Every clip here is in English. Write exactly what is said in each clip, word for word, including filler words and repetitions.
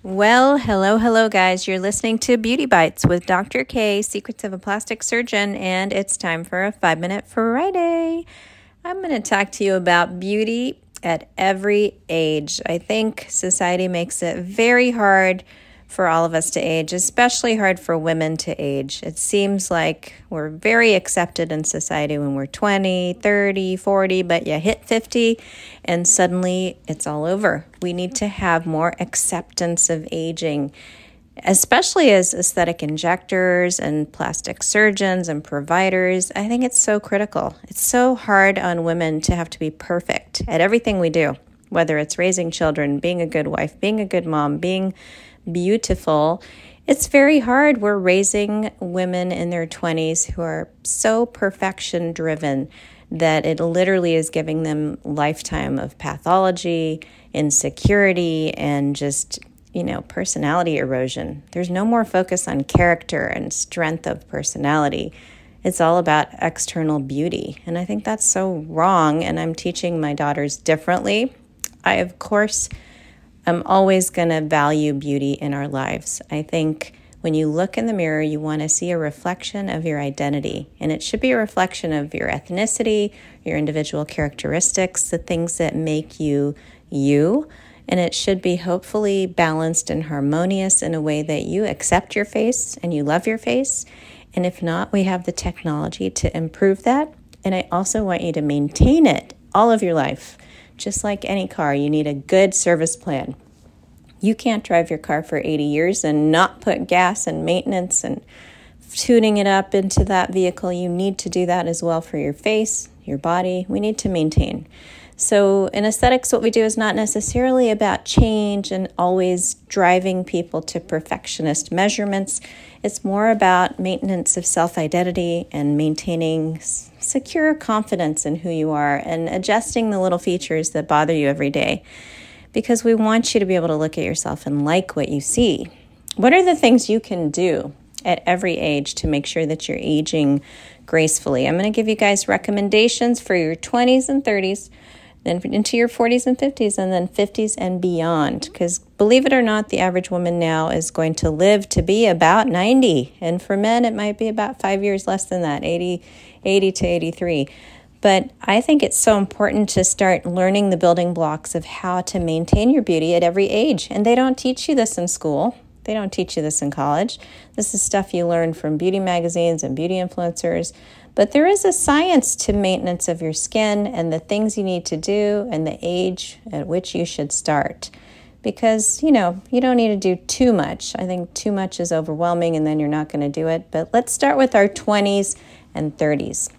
Well, hello, hello, guys. You're listening to Beauty Bites with Doctor K, Secrets of a Plastic Surgeon, and it's time for a five minute Friday. I'm going to talk to you about beauty at every age. I think society makes it very hard for all of us to age, especially hard for women to age. It seems like we're very accepted in society when we're twenty, thirty, forty, but you hit fifty and suddenly it's all over. We need to have more acceptance of aging, especially as aesthetic injectors and plastic surgeons and providers. I think it's so critical. It's so hard on women to have to be perfect at everything we do, whether it's raising children, being a good wife, being a good mom, being beautiful. It's very hard. We're raising women in their twenties who are so perfection driven that it literally is giving them a lifetime of pathology, insecurity, and just, you know, personality erosion. There's no more focus on character and strength of personality. It's all about external beauty. And I think that's so wrong. And I'm teaching my daughters differently. I, of course, I'm always going to value beauty in our lives. I think when you look in the mirror, you want to see a reflection of your identity. And it should be a reflection of your ethnicity, your individual characteristics, the things that make you you. And it should be hopefully balanced and harmonious in a way that you accept your face and you love your face. And if not, we have the technology to improve that. And I also want you to maintain it all of your life. Just like any car, you need a good service plan. You can't drive your car for eighty years and not put gas and maintenance and tuning it up into that vehicle. You need to do that as well for your face, your body. We need to maintain. So in aesthetics, what we do is not necessarily about change and always driving people to perfectionist measurements. It's more about maintenance of self-identity and maintaining secure confidence in who you are and adjusting the little features that bother you every day, because we want you to be able to look at yourself and like what you see. What are the things you can do at every age to make sure that you're aging gracefully? I'm going to give you guys recommendations for your twenties and thirties, then into your forties and fifties, and then fifties and beyond. Because believe it or not, the average woman now is going to live to be about ninety. And for men, it might be about five years less than that, eighty, eighty to eighty-three. But I think it's so important to start learning the building blocks of how to maintain your beauty at every age. And they don't teach you this in school. They don't teach you this in college. This is stuff you learn from beauty magazines and beauty influencers. But there is a science to maintenance of your skin and the things you need to do and the age at which you should start. Because, you know, you don't need to do too much. I think too much is overwhelming and then you're not going to do it. But let's start with our twenties and thirties.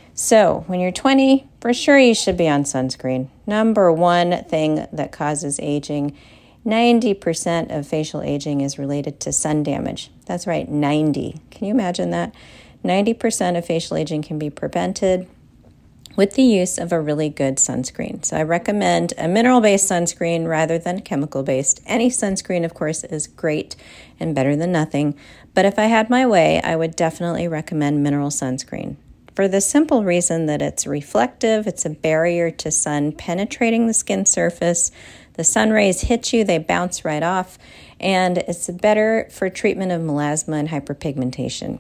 So when you're twenty, for sure you should be on sunscreen. Number one thing that causes aging, ninety percent of facial aging is related to sun damage. That's right, ninety. Can you imagine that? ninety percent of facial aging can be prevented with the use of a really good sunscreen. So I recommend a mineral-based sunscreen rather than chemical-based. Any sunscreen, of course, is great and better than nothing. But if I had my way, I would definitely recommend mineral sunscreen, for the simple reason that it's reflective, it's a barrier to sun penetrating the skin surface. The sun rays hit you, they bounce right off, and it's better for treatment of melasma and hyperpigmentation.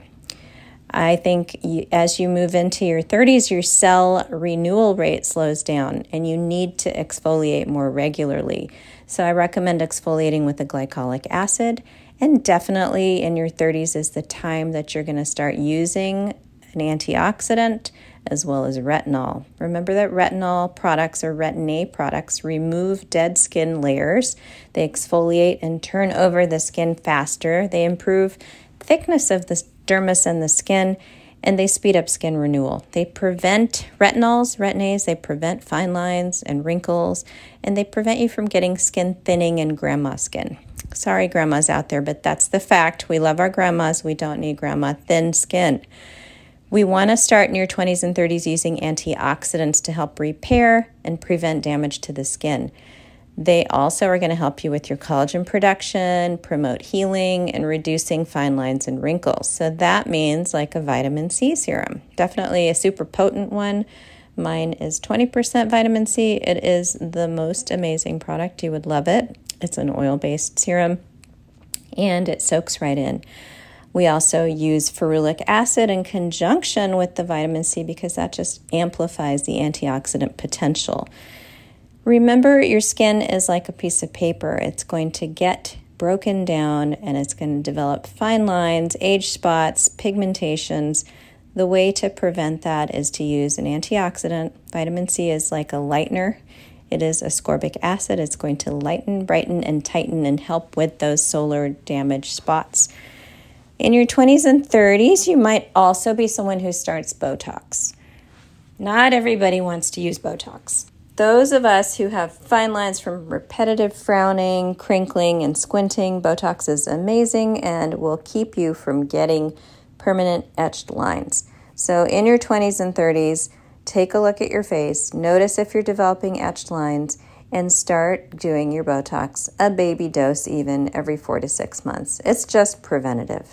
I think you, as you move into your thirties, your cell renewal rate slows down, and you need to exfoliate more regularly. So I recommend exfoliating with a glycolic acid, and definitely in your thirties is the time that you're going to start using an antioxidant, as well as retinol. Remember that retinol products or Retin-A products remove dead skin layers. They exfoliate and turn over the skin faster. They improve thickness of the dermis and the skin, and they speed up skin renewal. They prevent retinols, Retin-A's, they prevent fine lines and wrinkles, and they prevent you from getting skin thinning and grandma skin. Sorry, grandmas out there, but that's the fact. We love our grandmas. We don't need grandma thin skin. We want to start in your twenties and thirties using antioxidants to help repair and prevent damage to the skin. They also are going to help you with your collagen production, promote healing, and reducing fine lines and wrinkles. So that means like a vitamin C serum. Definitely a super potent one. Mine is twenty percent vitamin C. It is the most amazing product. You would love it. It's an oil-based serum. and it soaks right in. We also use ferulic acid in conjunction with the vitamin C because that just amplifies the antioxidant potential. Remember, your skin is like a piece of paper. It's going to get broken down and it's going to develop fine lines, age spots, pigmentations. The way to prevent that is to use an antioxidant. Vitamin C is like a lightener. It is ascorbic acid. It's going to lighten, brighten, and tighten and help with those solar damage spots. In your twenties and thirties, you might also be someone who starts Botox. Not everybody wants to use Botox. Those of us who have fine lines from repetitive frowning, crinkling, and squinting, Botox is amazing and will keep you from getting permanent etched lines. So in your twenties and thirties, take a look at your face, notice if you're developing etched lines, and start doing your Botox, a baby dose even, every four to six months. It's just preventative.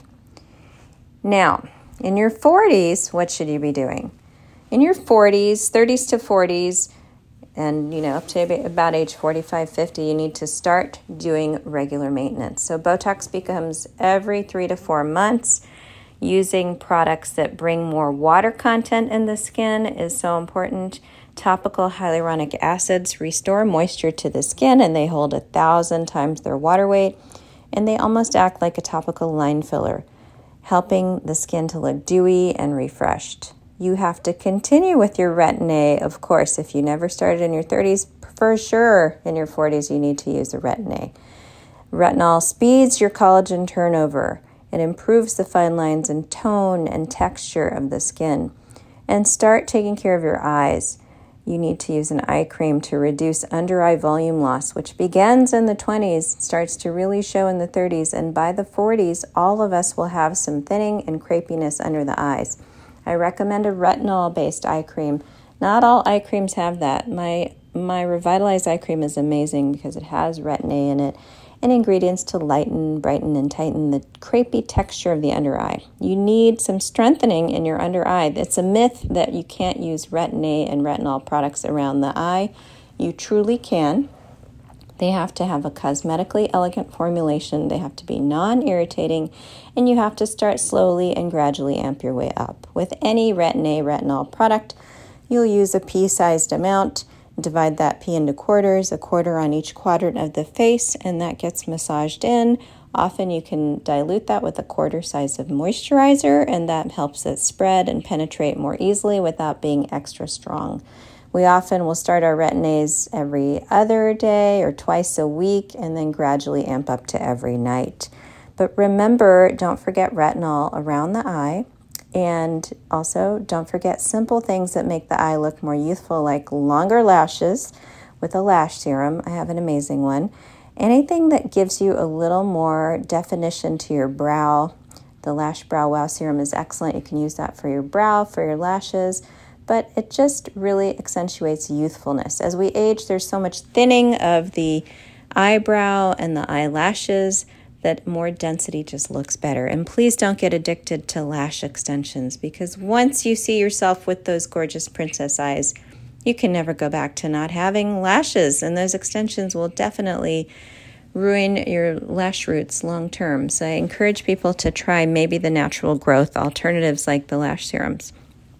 Now, in your forties, what should you be doing? In your forties, thirties to forties, and you know up to about age forty-five, fifty, you need to start doing regular maintenance. So Botox becomes every three to four months. Using products that bring more water content in the skin is so important. Topical hyaluronic acids restore moisture to the skin, and they hold a thousand times their water weight, and they almost act like a topical line filler, helping the skin to look dewy and refreshed. You have to continue with your Retin-A, of course. If you never started in your thirties, for sure in your forties you need to use a Retin-A. Retinol speeds your collagen turnover. It improves the fine lines and tone and texture of the skin. And start taking care of your eyes. You need to use an eye cream to reduce under-eye volume loss, which begins in the twenties, starts to really show in the thirties, and by the forties, all of us will have some thinning and crepiness under the eyes. I recommend a retinol-based eye cream. Not all eye creams have that. My my Revitalize eye cream is amazing because it has Retin-A in it and ingredients to lighten, brighten, and tighten the crepey texture of the under eye. You need some strengthening in your under eye. It's a myth that you can't use Retin-A and retinol products around the eye. You truly can. They have to have a cosmetically elegant formulation. They have to be non-irritating, and you have to start slowly and gradually amp your way up. With any Retin-A retinol product, you'll use a pea-sized amount. Divide that pea into quarters, a quarter on each quadrant of the face, and that gets massaged in. Often you can dilute that with a quarter size of moisturizer, and that helps it spread and penetrate more easily without being extra strong. We often will start our Retin-A's every other day or twice a week, and then gradually amp up to every night. But remember, don't forget retinol around the eye. And also, don't forget simple things that make the eye look more youthful, like longer lashes with a lash serum. I have an amazing one. Anything that gives you a little more definition to your brow. The Lash Brow Wow Serum is excellent. You can use that for your brow, for your lashes, but it just really accentuates youthfulness. As we age, there's so much thinning of the eyebrow and the eyelashes that more density just looks better. And please don't get addicted to lash extensions, because once you see yourself with those gorgeous princess eyes, you can never go back to not having lashes, and those extensions will definitely ruin your lash roots long term. So I encourage people to try maybe the natural growth alternatives like the lash serums.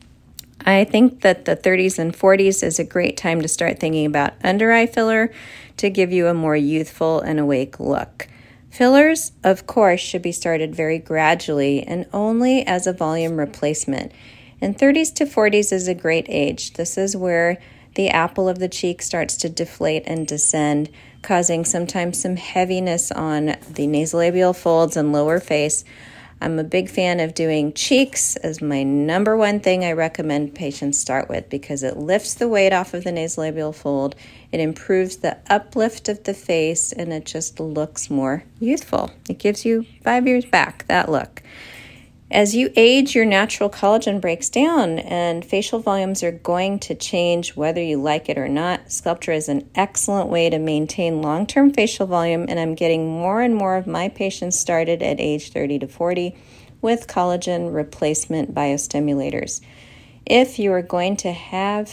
I think that the thirties and forties is a great time to start thinking about under eye filler to give you a more youthful and awake look. Fillers, of course, should be started very gradually and only as a volume replacement. And thirties to forties is a great age. This is where the apple of the cheek starts to deflate and descend, causing sometimes some heaviness on the nasolabial folds and lower face. I'm a big fan of doing cheeks as my number one thing I recommend patients start with, because it lifts the weight off of the nasolabial fold, it improves the uplift of the face, and it just looks more youthful. It gives you five years back, that look. As you age, your natural collagen breaks down, and facial volumes are going to change whether you like it or not. Sculptra is an excellent way to maintain long-term facial volume, and I'm getting more and more of my patients started at age thirty to forty with collagen replacement biostimulators. If you are going to have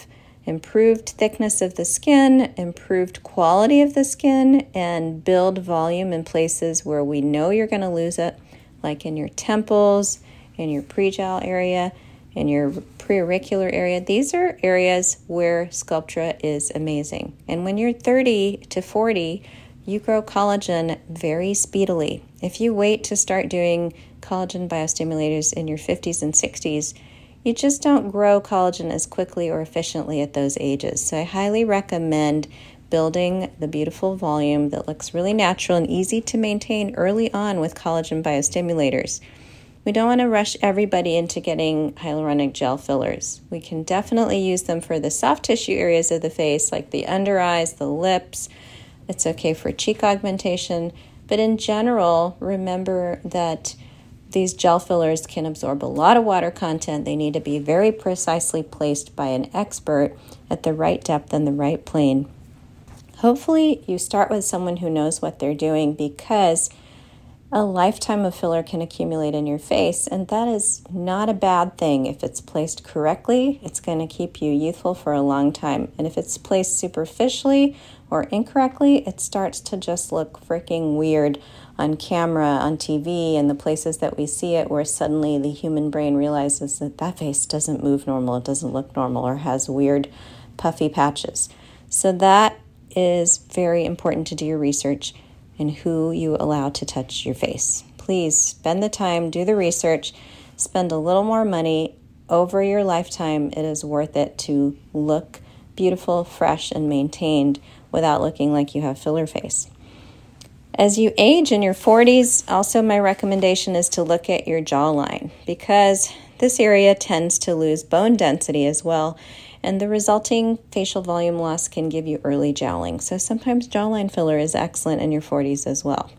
improved thickness of the skin, improved quality of the skin, and build volume in places where we know you're going to lose it, like in your temples, in your pre-jowl area, in your preauricular area. These are areas where Sculptra is amazing. And when you're thirty to forty, you grow collagen very speedily. If you wait to start doing collagen biostimulators in your fifties and sixties, you just don't grow collagen as quickly or efficiently at those ages. So I highly recommend building the beautiful volume that looks really natural and easy to maintain early on with collagen biostimulators. We don't want to rush everybody into getting hyaluronic gel fillers. We can definitely use them for the soft tissue areas of the face, like the under eyes, the lips. It's okay for cheek augmentation. But in general, remember that these gel fillers can absorb a lot of water content. They need to be very precisely placed by an expert at the right depth and the right plane. Hopefully, you start with someone who knows what they're doing, because a lifetime of filler can accumulate in your face, and that is not a bad thing. If it's placed correctly, it's going to keep you youthful for a long time. And if it's placed superficially or incorrectly, it starts to just look freaking weird on camera, on T V, and the places that we see it, where suddenly the human brain realizes that that face doesn't move normal, it doesn't look normal, or has weird puffy patches. So that is very important to do your research in who you allow to touch your face. Please spend the time, do the research, spend a little more money. Over your lifetime, it is worth it to look beautiful, fresh, and maintained without looking like you have filler face. As you age in your forties, also my recommendation is to look at your jawline, because this area tends to lose bone density as well, and the resulting facial volume loss can give you early jowling. So sometimes jawline filler is excellent in your forties as well.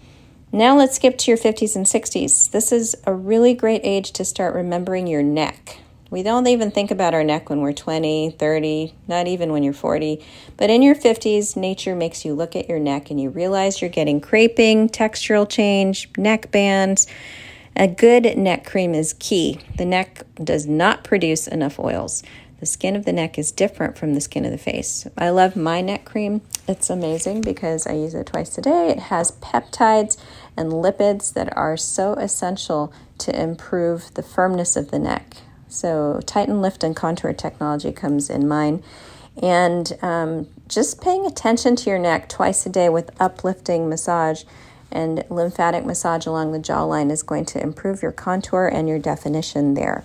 Now let's skip to your fifties and sixties. This is a really great age to start remembering your neck. We don't even think about our neck when we're twenty, thirty, not even when you're forty. But in your fifties, nature makes you look at your neck and you realize you're getting creping, textural change, neck bands. A good neck cream is key. The neck does not produce enough oils. The skin of the neck is different from the skin of the face. I love my neck cream. It's amazing because I use it twice a day. It has peptides and lipids that are so essential to improve the firmness of the neck. So Tighten Lift and Contour technology comes in mine. And um, just paying attention to your neck twice a day with uplifting massage and lymphatic massage along the jawline is going to improve your contour and your definition there.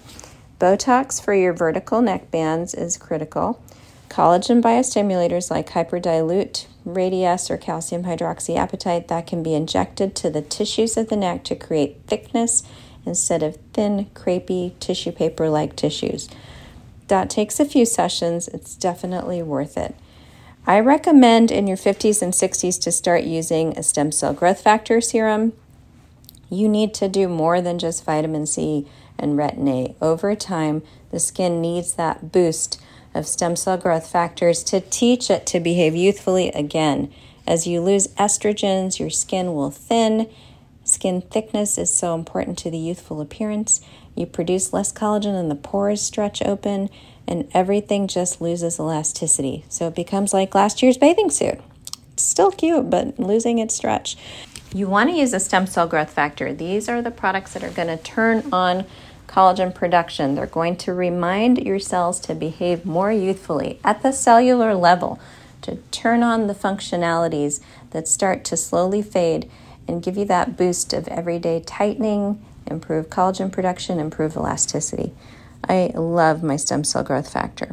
Botox for your vertical neck bands is critical. Collagen biostimulators like Hyperdilute, Radiesse, or calcium hydroxyapatite that can be injected to the tissues of the neck to create thickness instead of thin, crepey tissue paper-like tissues. That takes a few sessions. It's definitely worth it. I recommend in your fifties and sixties to start using a stem cell growth factor serum. You need to do more than just vitamin C and retin A. Over time, the skin needs that boost of stem cell growth factors to teach it to behave youthfully again. As you lose estrogens, your skin will thin. Skin thickness is so important to the youthful appearance. You produce less collagen and the pores stretch open, and everything just loses elasticity. So it becomes like last year's bathing suit. It's still cute, but losing its stretch. You want to use a stem cell growth factor. These are the products that are going to turn on collagen production. They're going to remind your cells to behave more youthfully at the cellular level, to turn on the functionalities that start to slowly fade and give you that boost of everyday tightening, improve collagen production, improve elasticity. I love my stem cell growth factor.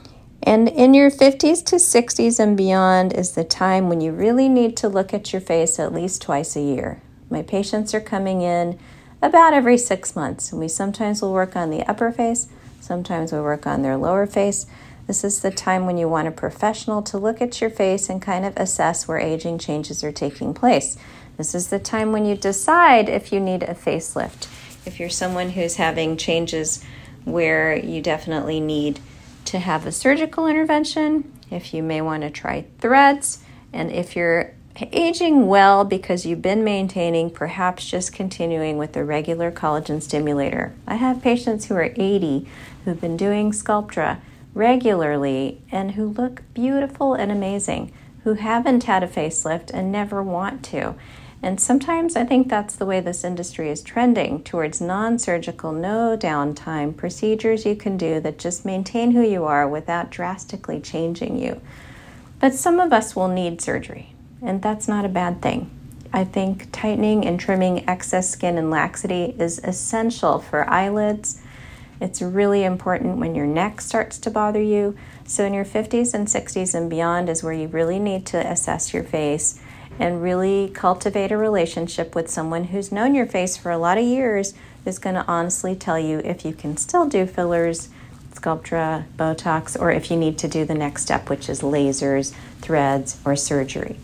And in your fifties to sixties and beyond is the time when you really need to look at your face at least twice a year. My patients are coming in about every six months. And we sometimes will work on the upper face, sometimes we work on their lower face. This is the time when you want a professional to look at your face and kind of assess where aging changes are taking place. This is the time when you decide if you need a facelift. If you're someone who's having changes where you definitely need to have a surgical intervention, if you may want to try threads, and if you're aging well because you've been maintaining, perhaps just continuing with a regular collagen stimulator. I have patients who are eighty who've been doing Sculptra regularly and who look beautiful and amazing, who haven't had a facelift and never want to. And sometimes I think that's the way this industry is trending, towards non-surgical, no downtime procedures you can do that just maintain who you are without drastically changing you. But some of us will need surgery, and that's not a bad thing. I think tightening and trimming excess skin and laxity is essential for eyelids. It's really important when your neck starts to bother you. So in your fifties and sixties and beyond is where you really need to assess your face and really cultivate a relationship with someone who's known your face for a lot of years, who's going to honestly tell you if you can still do fillers, Sculptra, Botox, or if you need to do the next step, which is lasers, threads, or surgery.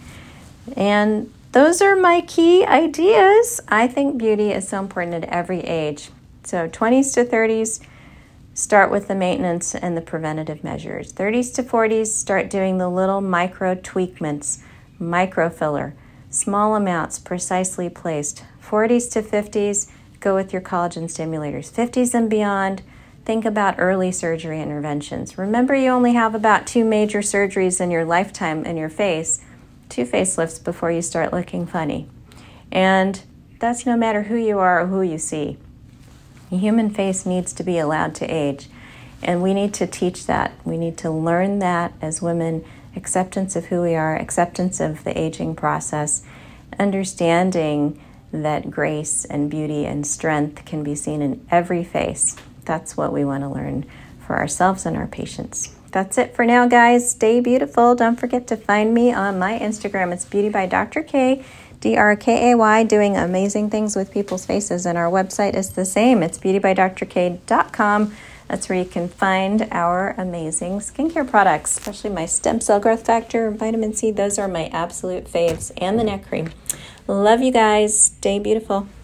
And those are my key ideas. I think beauty is so important at every age. So twenties to thirties, start with the maintenance and the preventative measures. thirties to forties, start doing the little micro tweakments, micro filler, small amounts precisely placed. forties to fifties, go with your collagen stimulators. fifties and beyond, think about early surgery interventions. Remember, you only have about two major surgeries in your lifetime in your face, two facelifts before you start looking funny. And that's no matter who you are or who you see. The human face needs to be allowed to age, and we need to teach that. We need to learn that as women, acceptance of who we are, acceptance of the aging process, understanding that grace and beauty and strength can be seen in every face. That's what we want to learn for ourselves and our patients. That's it for now, guys. Stay beautiful. Don't forget to find me on my Instagram. It's Beauty by Doctor K, D R K A Y, doing amazing things with people's faces. And our website is the same. It's beauty by dr k dot com. That's where you can find our amazing skincare products, especially my stem cell growth factor, vitamin C. Those are my absolute faves, and the neck cream. Love you guys. Stay beautiful.